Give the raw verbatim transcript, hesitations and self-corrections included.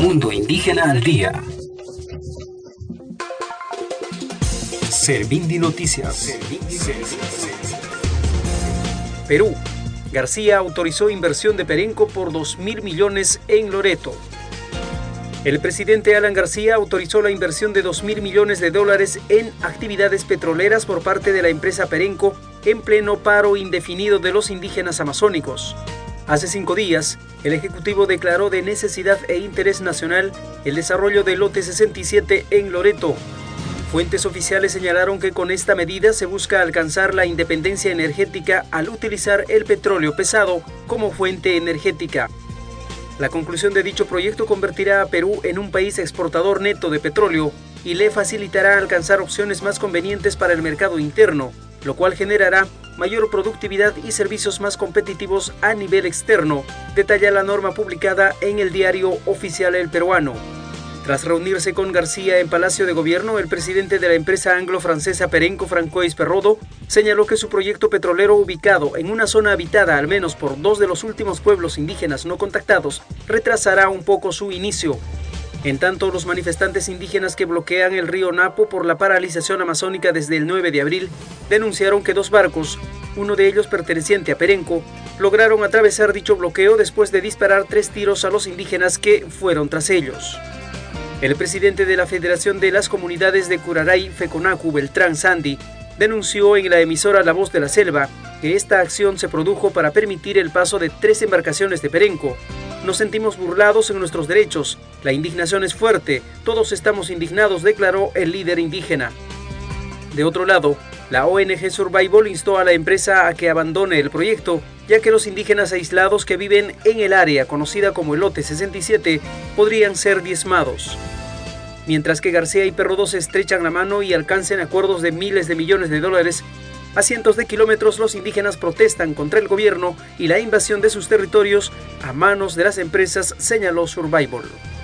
Mundo Indígena al Día. Servindi Noticias. Perú. García autorizó inversión de Perenco por dos mil millones en Loreto. El presidente Alan García autorizó la inversión de dos mil millones de dólares en actividades petroleras por parte de la empresa Perenco en pleno paro indefinido de los indígenas amazónicos. Hace cinco días, el Ejecutivo declaró de necesidad e interés nacional el desarrollo del lote sesenta y siete en Loreto. Fuentes oficiales señalaron que con esta medida se busca alcanzar la independencia energética al utilizar el petróleo pesado como fuente energética. La conclusión de dicho proyecto convertirá a Perú en un país exportador neto de petróleo y le facilitará alcanzar opciones más convenientes para el mercado interno, lo cual generará mayor productividad y servicios más competitivos a nivel externo, detalla la norma publicada en el diario oficial El Peruano. Tras reunirse con García en Palacio de Gobierno, el presidente de la empresa anglo-francesa Perenco, Francois Perrodo, señaló que su proyecto petrolero, ubicado en una zona habitada al menos por dos de los últimos pueblos indígenas no contactados, retrasará un poco su inicio. En tanto, los manifestantes indígenas que bloquean el río Napo por la paralización amazónica desde el nueve de abril, denunciaron que dos barcos, uno de ellos perteneciente a Perenco, lograron atravesar dicho bloqueo después de disparar tres tiros a los indígenas que fueron tras ellos. El presidente de la Federación de las Comunidades de Curaray, Feconacu, Beltrán Sandy, denunció en la emisora La Voz de la Selva que esta acción se produjo para permitir el paso de tres embarcaciones de Perenco. Nos sentimos burlados en nuestros derechos, la indignación es fuerte, todos estamos indignados, declaró el líder indígena. De otro lado, la O N G Survival instó a la empresa a que abandone el proyecto, ya que los indígenas aislados que viven en el área conocida como el Lote sesenta y siete podrían ser diezmados. Mientras que García y Perrodo se estrechan la mano y alcancen acuerdos de miles de millones de dólares, a cientos de kilómetros los indígenas protestan contra el gobierno y la invasión de sus territorios a manos de las empresas, señaló Survival.